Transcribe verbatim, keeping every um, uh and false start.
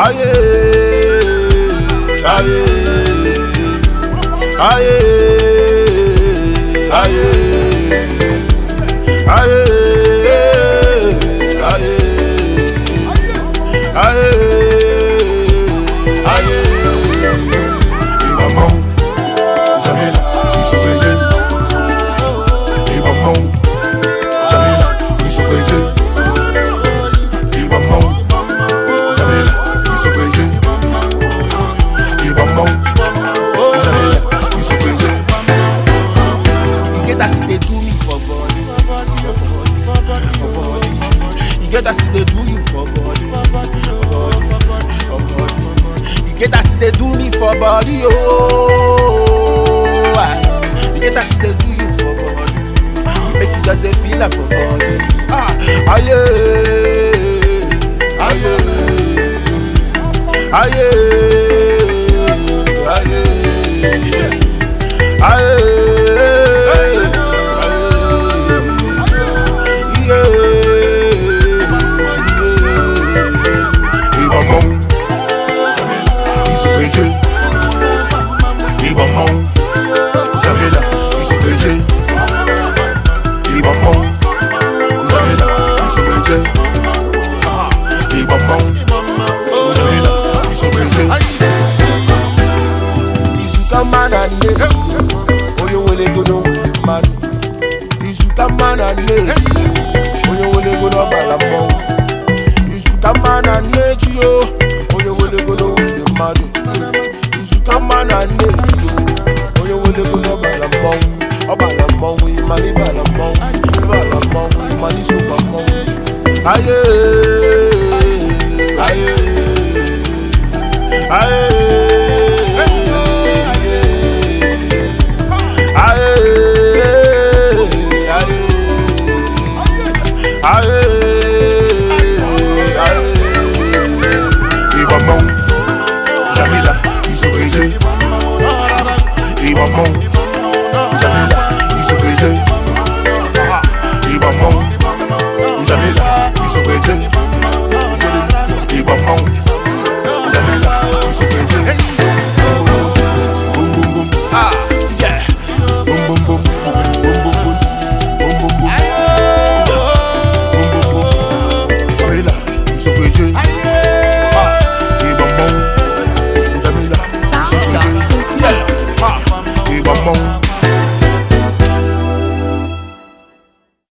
aye, aye, aye, aye, aye, aye, aye, aye. Ibamão, Jamila, isso beije. Ibamão, Jamila, isso beije. Ibamão, Jamila, isso beije. Ibamão, Jamila, isso beije. You get that shit they do me for body, for body. You get that shit they do you for body, for body. You get that shit they do me for body, oh. You get that shit they do you for body, make you just they feel like for body. Ah, aye, aye, aye, aye, aye. Man and lady, oh you will go no man. Is you come man and lady, oh you will go no balamo. Is you come man and lady, oh you will go no man. Is you come man and lady, oh you will go no balamo. Oh balamo, we money balamo, balamo, we money super mo. Aye, aye, aye.